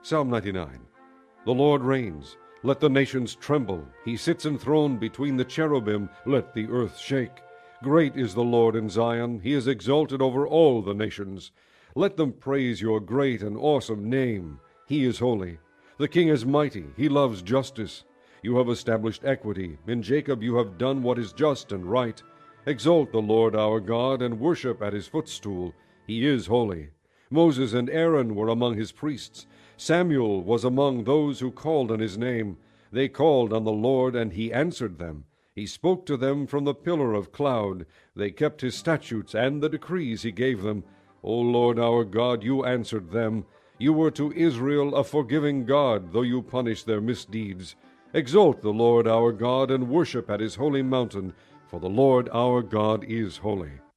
Psalm 99. The Lord reigns. Let the nations tremble. He sits enthroned between the cherubim. Let the earth shake. Great is the Lord in Zion. He is exalted over all the nations. Let them praise your great and awesome name. He is holy. The King is mighty. He loves justice. You have established equity. In Jacob you have done what is just and right. Exalt the Lord our God and worship at his footstool. He is holy. Moses and Aaron were among his priests. Samuel was among those who called on his name. They called on the Lord, and he answered them. He spoke to them from the pillar of cloud. They kept his statutes and the decrees he gave them. O Lord our God, you answered them. You were to Israel a forgiving God, though you punished their misdeeds. Exalt the Lord our God and worship at his holy mountain, for the Lord our God is holy.